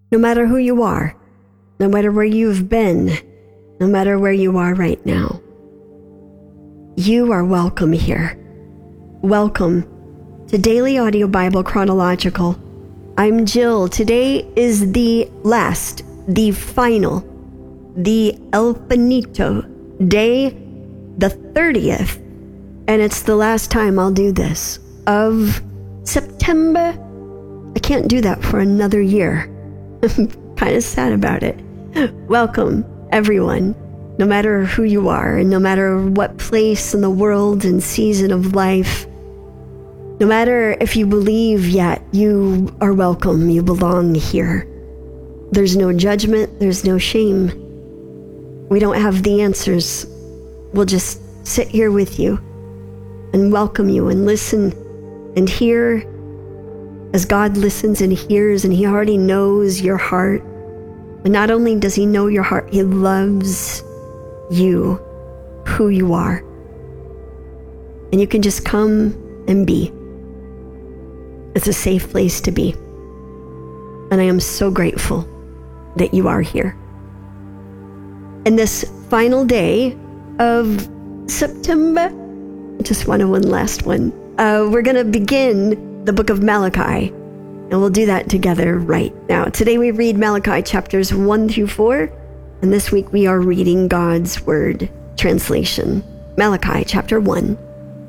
No matter who you are, no matter where you've been, no matter where you are right now, you are welcome here. Welcome to Daily Audio Bible Chronological. I'm Jill. Today is the last, the final, the El Finito day, the 30th, and it's the last time I'll do this, of September. I can't do that for another year. I'm kind of sad about it. Welcome, everyone, no matter who you are, and no matter what place in the world and season of life, no matter if you believe yet, you are welcome. You belong here. There's no judgment. There's no shame. We don't have the answers. We'll just sit here with you and welcome you and listen and hear as God listens and hears, and He already knows your heart. And not only does He know your heart, He loves you, who you are. And you can just come and be. It's a safe place to be. And I am so grateful that you are here. In this final day of September, I just want one last one. We're going to begin the book of Malachi, and we'll do that together right now. Today we read Malachi chapters 1 through 4, and this week we are reading God's Word translation. Malachi chapter 1.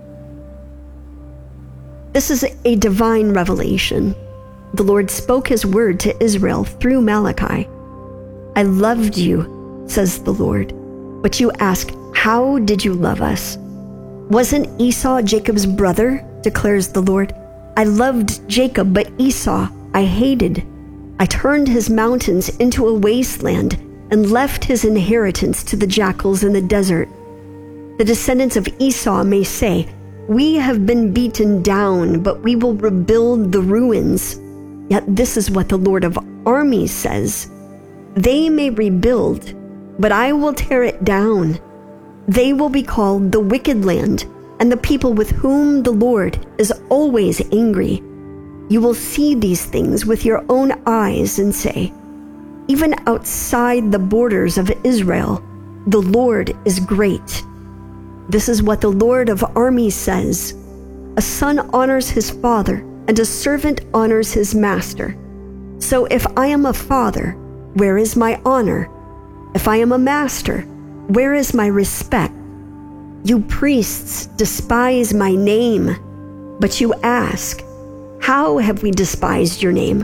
This is a divine revelation. The Lord spoke His word to Israel through Malachi. I loved you, says the Lord. But you ask, how did you love us? Wasn't Esau Jacob's brother, declares the Lord? I loved Jacob, but Esau I hated. I turned his mountains into a wasteland and left his inheritance to the jackals in the desert. The descendants of Esau may say, we have been beaten down, but we will rebuild the ruins. Yet this is what the Lord of armies says. They may rebuild, but I will tear it down. They will be called the wicked land, and the people with whom the Lord is always angry. You will see these things with your own eyes and say, even outside the borders of Israel, the Lord is great. This is what the Lord of armies says. A son honors his father, and a servant honors his master. So if I am a father, where is my honor? If I am a master, where is my respect? You priests despise my name, but you ask, how have we despised your name?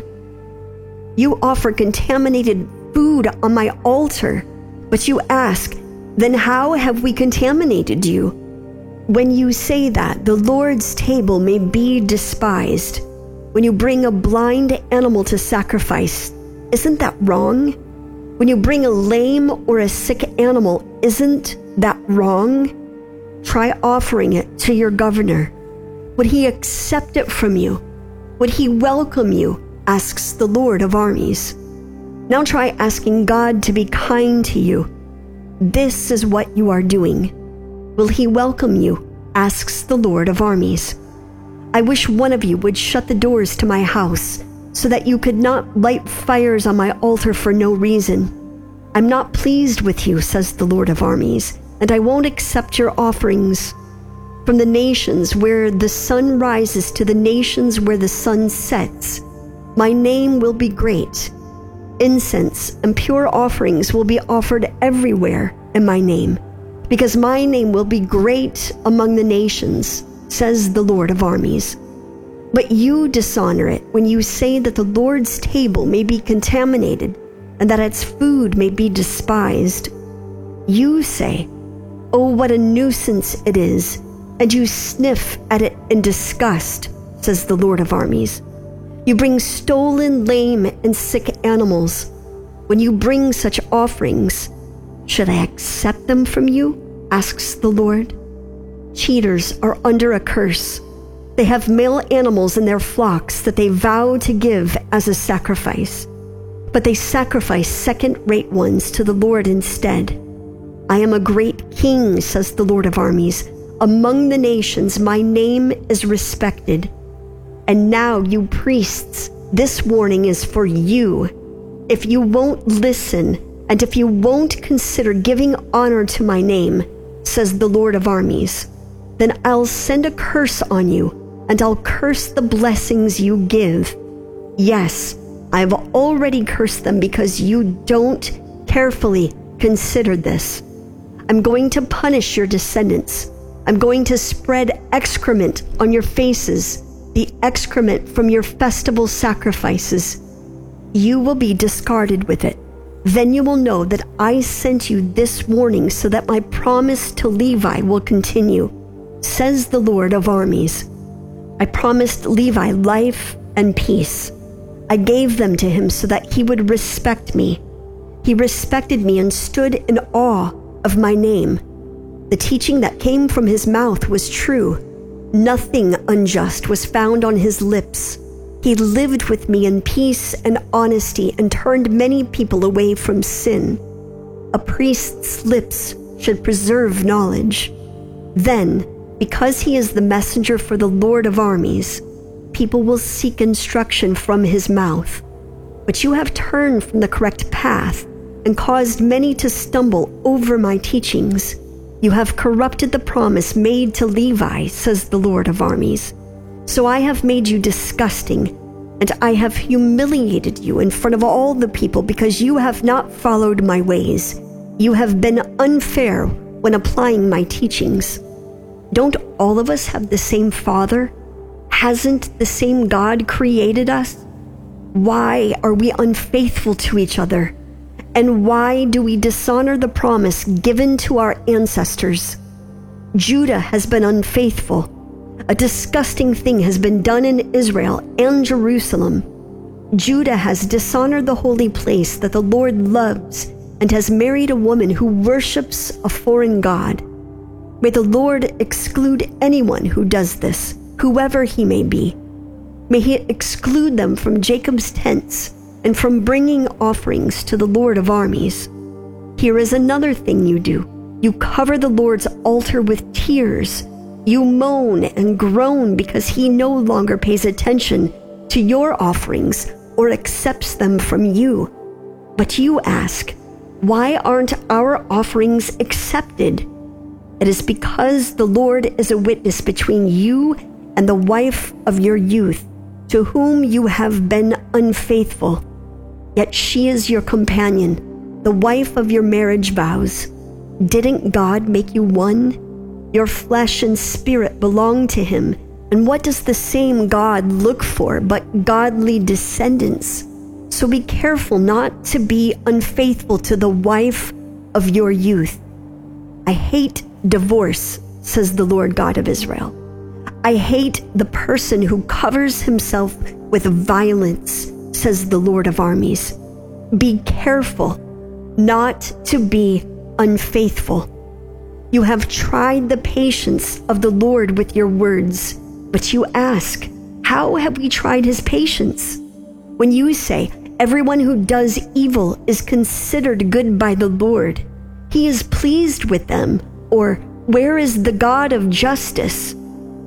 You offer contaminated food on my altar, but you ask, then how have we contaminated you? When you say that, the Lord's table may be despised. When you bring a blind animal to sacrifice, isn't that wrong? When you bring a lame or a sick animal, isn't that wrong? Try offering it to your governor. Would he accept it from you? Would he welcome you? Asks the Lord of armies. Now try asking God to be kind to you. This is what you are doing. Will he welcome you? Asks the Lord of armies. I wish one of you would shut the doors to my house, so that you could not light fires on my altar for no reason. I'm not pleased with you, says the Lord of armies, and I won't accept your offerings. From the nations where the sun rises to the nations where the sun sets, my name will be great. Incense and pure offerings will be offered everywhere in my name, because my name will be great among the nations, says the Lord of armies. But you dishonor it when you say that the Lord's table may be contaminated and that its food may be despised. You say, oh, what a nuisance it is, and you sniff at it in disgust, says the Lord of armies. You bring stolen, lame, and sick animals. When you bring such offerings, should I accept them from you? Asks the Lord. Cheaters are under a curse. They have male animals in their flocks that they vow to give as a sacrifice, but they sacrifice second-rate ones to the Lord instead. I am a great king, says the Lord of armies. Among the nations, my name is respected. And now, you priests, this warning is for you. If you won't listen, and if you won't consider giving honor to my name, says the Lord of armies, then I'll send a curse on you, and I'll curse the blessings you give. Yes, I've already cursed them because you don't carefully consider this. I'm going to punish your descendants. I'm going to spread excrement on your faces, the excrement from your festival sacrifices. You will be discarded with it. Then you will know that I sent you this warning so that my promise to Levi will continue, says the Lord of armies. I promised Levi life and peace. I gave them to him so that he would respect me. He respected me and stood in awe of my name. The teaching that came from his mouth was true. Nothing unjust was found on his lips. He lived with me in peace and honesty and turned many people away from sin. A priest's lips should preserve knowledge. Then, because he is the messenger for the Lord of armies, people will seek instruction from his mouth. But you have turned from the correct path and caused many to stumble over my teachings. You have corrupted the promise made to Levi, says the Lord of armies. So I have made you disgusting, and I have humiliated you in front of all the people because you have not followed my ways. You have been unfair when applying my teachings. Don't all of us have the same Father? Hasn't the same God created us? Why are we unfaithful to each other? And why do we dishonor the promise given to our ancestors? Judah has been unfaithful. A disgusting thing has been done in Israel and Jerusalem. Judah has dishonored the holy place that the Lord loves and has married a woman who worships a foreign god. May the Lord exclude anyone who does this, whoever he may be. May he exclude them from Jacob's tents and from bringing offerings to the Lord of armies. Here is another thing you do. You cover the Lord's altar with tears. You moan and groan because he no longer pays attention to your offerings or accepts them from you. But you ask, why aren't our offerings accepted? It is because the Lord is a witness between you and the wife of your youth, to whom you have been unfaithful. Yet she is your companion, the wife of your marriage vows. Didn't God make you one? Your flesh and spirit belong to him. And what does the same God look for but godly descendants? So be careful not to be unfaithful to the wife of your youth. I hate divorce, says the Lord God of Israel. I hate the person who covers himself with violence, says the Lord of armies. Be careful not to be unfaithful. You have tried the patience of the Lord with your words, but you ask, how have we tried his patience? When you say, everyone who does evil is considered good by the Lord, he is pleased with them, or where is the God of justice?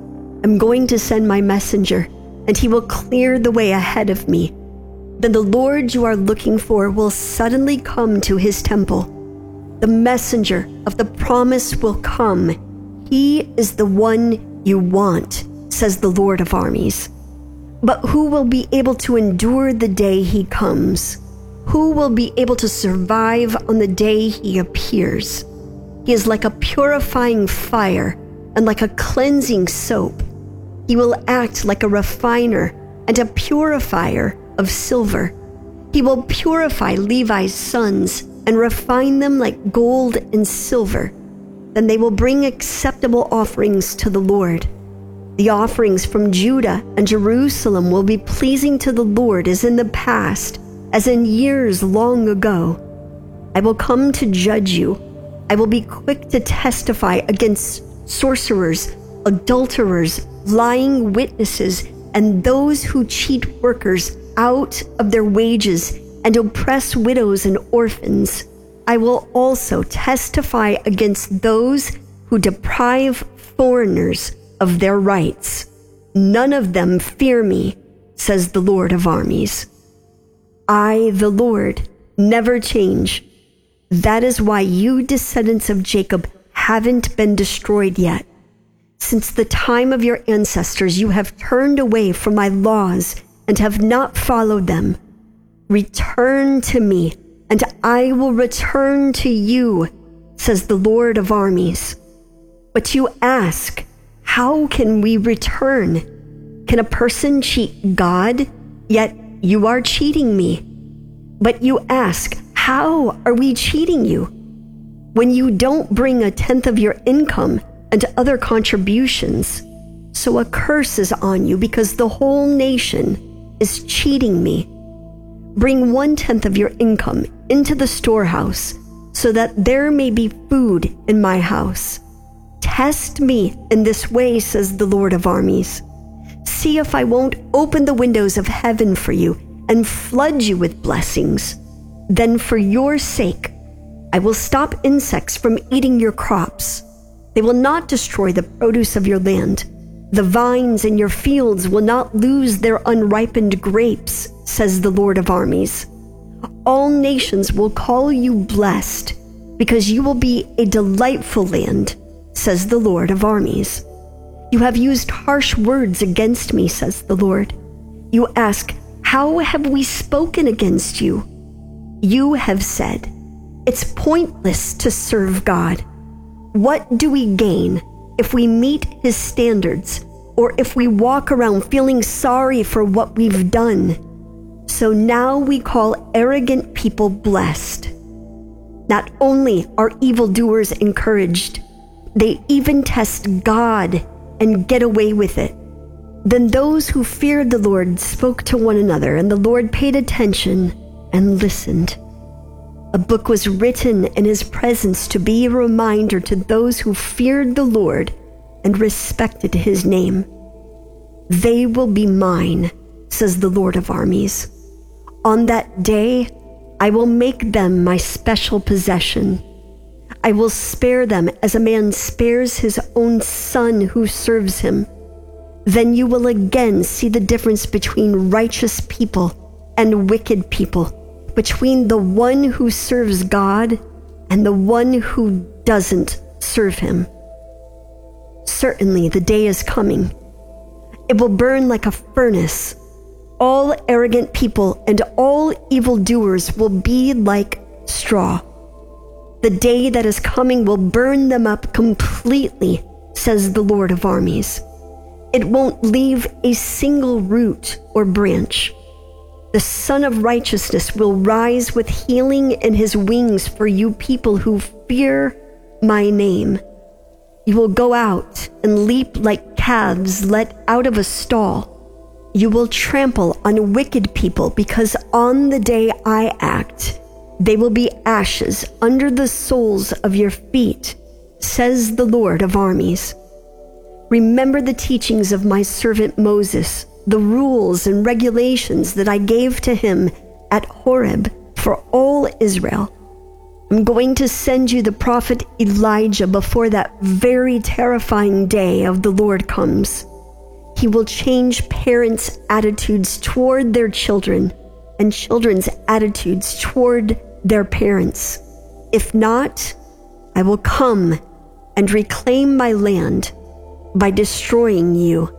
I'm going to send my messenger, and he will clear the way ahead of me. Then the Lord you are looking for will suddenly come to his temple. The messenger of the promise will come. He is the one you want, says the Lord of armies. But who will be able to endure the day he comes? Who will be able to survive on the day he appears? He is like a purifying fire and like a cleansing soap. He will act like a refiner and a purifier of silver. He will purify Levi's sons and refine them like gold and silver. Then they will bring acceptable offerings to the Lord. The offerings from Judah and Jerusalem will be pleasing to the Lord as in the past, as in years long ago. I will come to judge you. I will be quick to testify against sorcerers, adulterers, lying witnesses, and those who cheat workers out of their wages and oppress widows and orphans. I will also testify against those who deprive foreigners of their rights. None of them fear me, says the Lord of armies. I, the Lord, never change. That is why you descendants of Jacob haven't been destroyed yet. Since the time of your ancestors, you have turned away from my laws and have not followed them. Return to me, and I will return to you, says the Lord of armies. But you ask, how can we return? Can a person cheat God? Yet you are cheating me. But you ask, how are we cheating you? When you don't bring 1/10 of your income and other contributions. So a curse is on you because the whole nation is cheating me. Bring 1/10 of your income into the storehouse so that there may be food in my house. Test me in this way, says the Lord of armies. See if I won't open the windows of heaven for you and flood you with blessings. Then for your sake, I will stop insects from eating your crops. They will not destroy the produce of your land. The vines in your fields will not lose their unripened grapes, says the Lord of armies. All nations will call you blessed, because you will be a delightful land, says the Lord of armies. You have used harsh words against me, says the Lord. You ask, how have we spoken against you? You have said, it's pointless to serve God. What do we gain if we meet his standards, or if we walk around feeling sorry for what we've done? So now we call arrogant people blessed. Not only are evildoers encouraged, they even test God and get away with it. Then those who feared the Lord spoke to one another, and the Lord paid attention and listened. A book was written in his presence to be a reminder to those who feared the Lord and respected his name. They will be mine, says the Lord of armies. On that day, I will make them my special possession. I will spare them as a man spares his own son who serves him. Then you will again see the difference between righteous people and wicked people, between the one who serves God and the one who doesn't serve him. Certainly the day is coming. It will burn like a furnace. All arrogant people and all evildoers will be like straw. The day that is coming will burn them up completely, says the Lord of armies. It won't leave a single root or branch. The Son of Righteousness will rise with healing in his wings for you people who fear my name. You will go out and leap like calves let out of a stall. You will trample on wicked people, because on the day I act, they will be ashes under the soles of your feet, says the Lord of armies. Remember the teachings of my servant Moses, the rules and regulations that I gave to him at Horeb for all Israel. I'm going to send you the prophet Elijah before that very terrifying day of the Lord comes. He will change parents' attitudes toward their children and children's attitudes toward their parents. If not, I will come and reclaim my land by destroying you.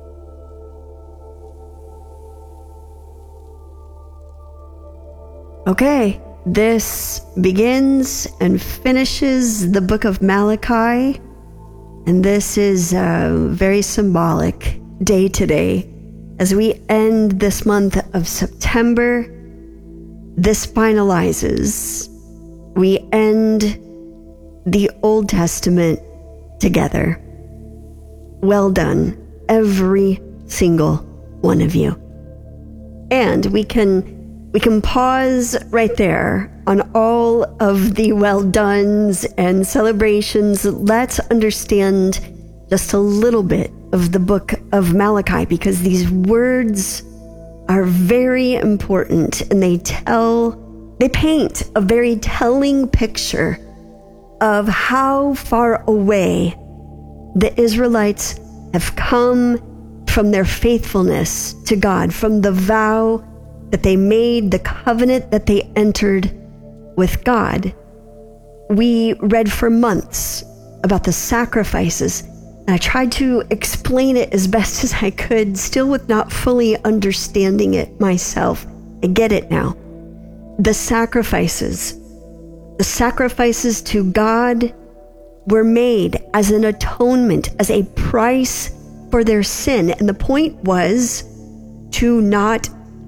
Okay, this begins and finishes the book of Malachi, and this is very symbolic day to day. As we end this month of September, this finalizes. We end the Old Testament together. Well done, every single one of you. And we can pause right there on all of the well dones and celebrations. Let's understand just a little bit of the book of Malachi, because these words are very important, and they paint a very telling picture of how far away the Israelites have come from their faithfulness to God, from the vow that they made, the covenant that they entered with God. We read for months about the sacrifices, and I tried to explain it as best as I could, still with not fully understanding it myself. I get it now. The sacrifices to God were made as an atonement, as a price for their sin. And the point was to not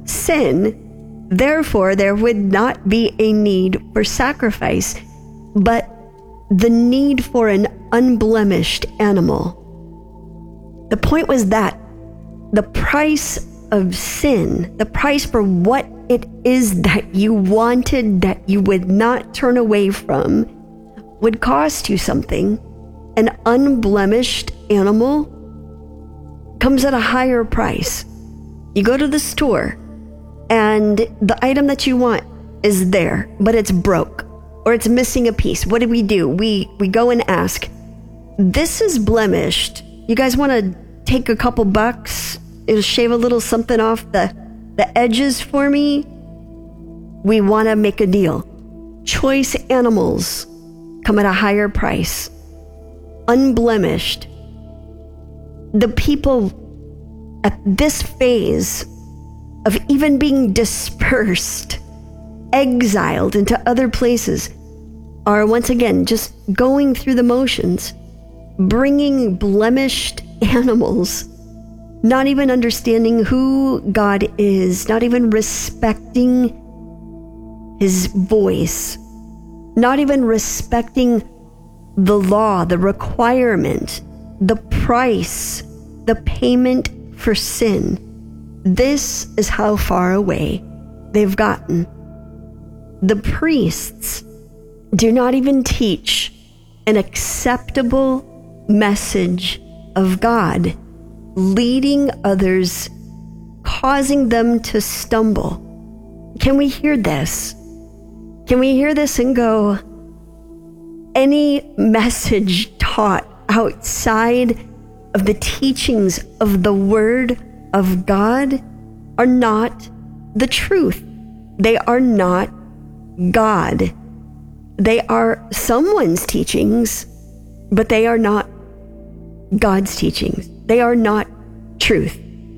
sin. Therefore, there would not be a need for sacrifice, but the need for an unblemished animal. The point was that the price of sin, the price for what it is that you wanted, that you would not turn away from, would cost you something. An unblemished animal comes at a higher price. You go to the store and the item that you want is there, but it's broke or it's missing a piece. What do? We go and ask, this is blemished. You guys want to take a couple bucks? It'll shave a little something off the edges for me. We want to make a deal. Choice animals come at a higher price. Unblemished. The people at this phase of even being dispersed, exiled into other places, are once again just going through the motions, bringing blemished animals, not even understanding who God is, not even respecting his voice, not even respecting the law, the requirement, the price, the payment for sin. This is how far away they've gotten. The priests do not even teach an acceptable message of God, leading others, causing them to stumble. Can we hear this? Can we hear this and go, any message taught outside of the teachings of the Word of God are not the truth. They are not God. They are someone's teachings, but they are not God's teachings. They are not truth.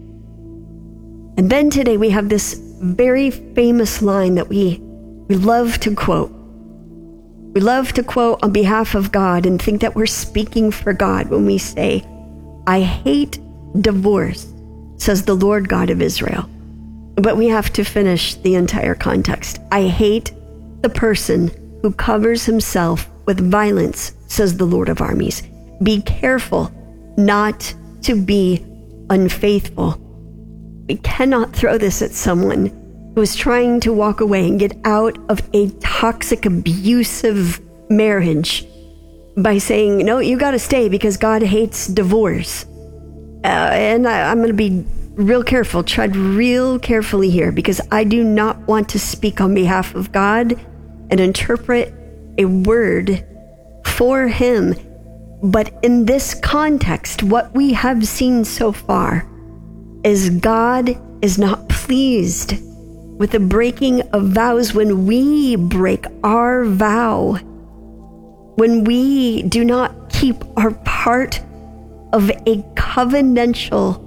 And then today we have this very famous line that we love to quote. We love to quote on behalf of God and think that we're speaking for God when we say, I hate divorce, says the Lord God of Israel. But we have to finish the entire context. I hate the person who covers himself with violence, says the Lord of armies. Be careful not to be unfaithful. We cannot throw this at someone who is trying to walk away and get out of a toxic, abusive marriage by saying, no, you got to stay because God hates divorce. And I'm going to be real careful, tread real carefully here, because I do not want to speak on behalf of God and interpret a word for him. But in this context, what we have seen so far is God is not pleased with the breaking of vows. When we break our vow, when we do not keep our part of a covenantal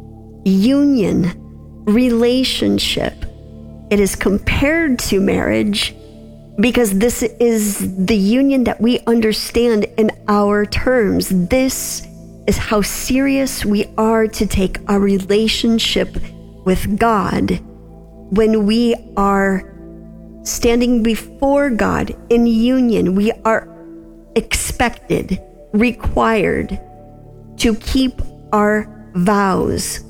union relationship, it is compared to marriage because this is the union that we understand in our terms. This is how serious we are to take our relationship with God when we are standing before God in union. We are expected, required to keep our vows.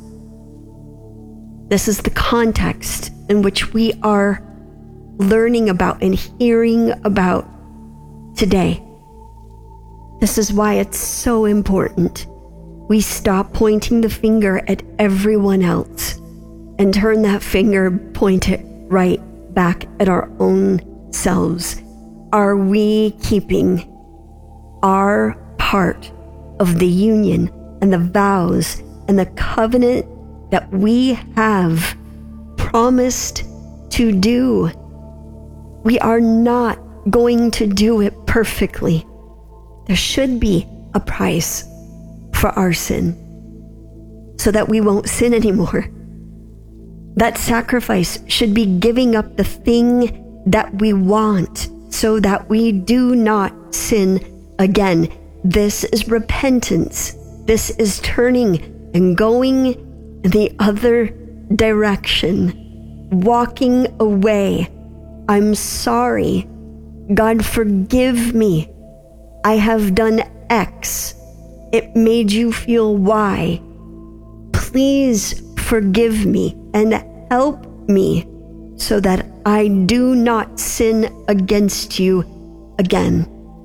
This is the context in which we are learning about and hearing about today. This is why it's so important we stop pointing the finger at everyone else and turn that finger, point it right back at our own selves. Are we keeping our part of the union and the vows and the covenant that we have promised to do. We are not going to do it perfectly. There should be a price for our sin so that we won't sin anymore. That sacrifice should be giving up the thing that we want so that we do not sin again. This is repentance. This is turning and going in the other direction, walking away. I'm sorry. God, forgive me. I have done X. It made you feel Y. Please forgive me and help me so that I do not sin against you again.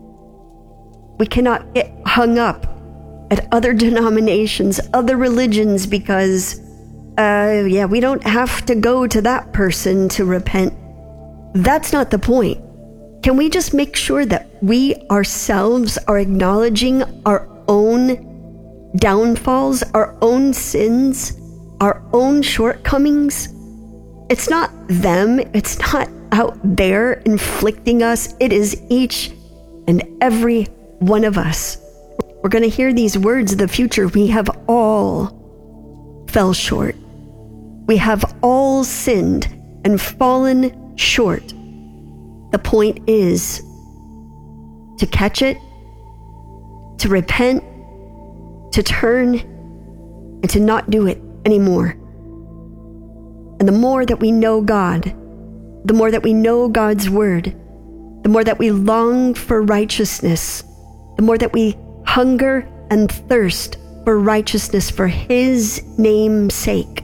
We cannot get hung up at other denominations, other religions, because, we don't have to go to that person to repent. That's not the point. Can we just make sure that we ourselves are acknowledging our own downfalls, our own sins, our own shortcomings? It's not them. It's not out there inflicting us. It is each and every one of us. We're going to hear these words in the future. We have all fell short. We have all sinned and fallen short. The point is to catch it, to repent, to turn, and to not do it anymore. And the more that we know God, the more that we know God's word, the more that we long for righteousness, the more that we hunger and thirst for righteousness for His name's sake,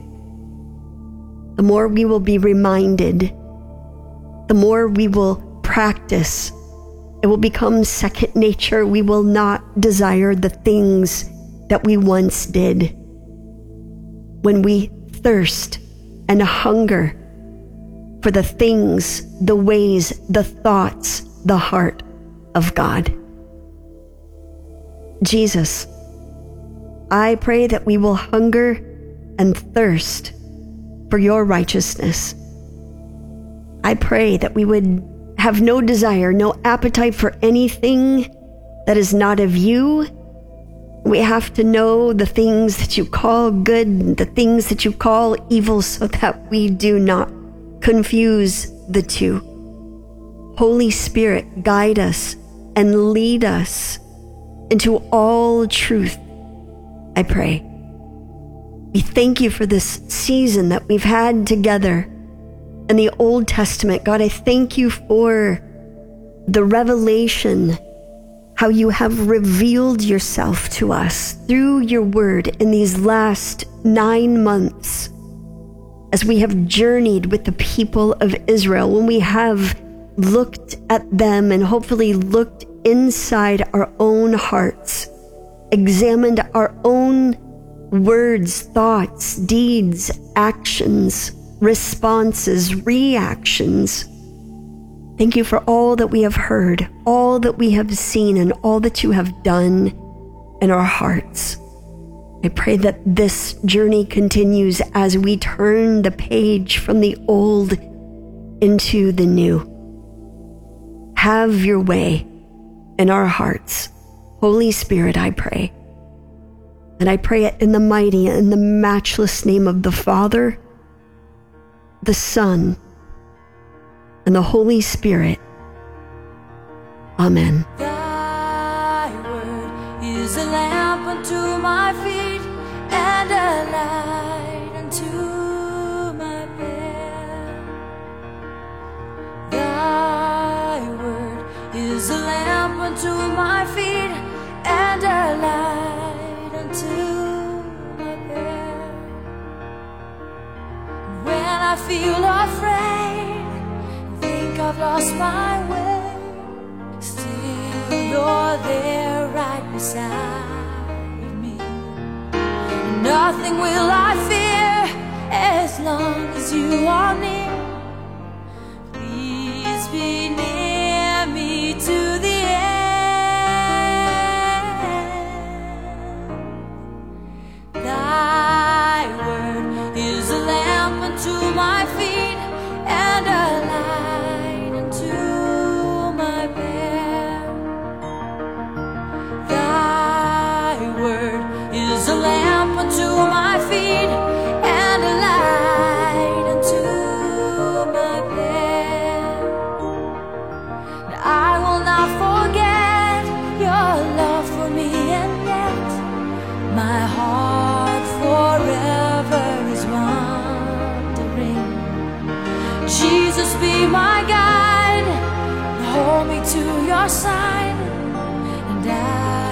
the more we will be reminded, the more we will practice. It will become second nature. We will not desire the things that we once did. When we thirst and hunger for the things, the ways, the thoughts, the heart of God. Jesus, I pray that we will hunger and thirst for your righteousness. I pray that we would have no desire, no appetite for anything that is not of you. We have to know the things that you call good, the things that you call evil, so that we do not confuse the two. Holy Spirit, guide us and lead us into all truth, I pray. We thank you for this season that we've had together in the Old Testament. God, I thank you for the revelation, how you have revealed yourself to us through your word in these last 9 months, as we have journeyed with the people of Israel, when we have looked at them and hopefully looked inside our own hearts, examined our own words, thoughts, deeds, actions, responses, reactions. Thank you for all that we have heard, all that we have seen, and all that you have done in our hearts. I pray that this journey continues as we turn the page from the old into the new. Have your way in our hearts. Holy Spirit, I pray. And I pray it in the mighty and the matchless name of the Father, the Son, and the Holy Spirit. Amen. Thy word is a lamp unto my feet and a light unto my path. Thy word is a lamp unto my feet and a light unto my path. When I feel afraid, think I've lost my way, still you're there right beside me. Nothing will I fear as long as you are near. Please be near me to the end. Thy word is a lamp unto my feet and your side, and I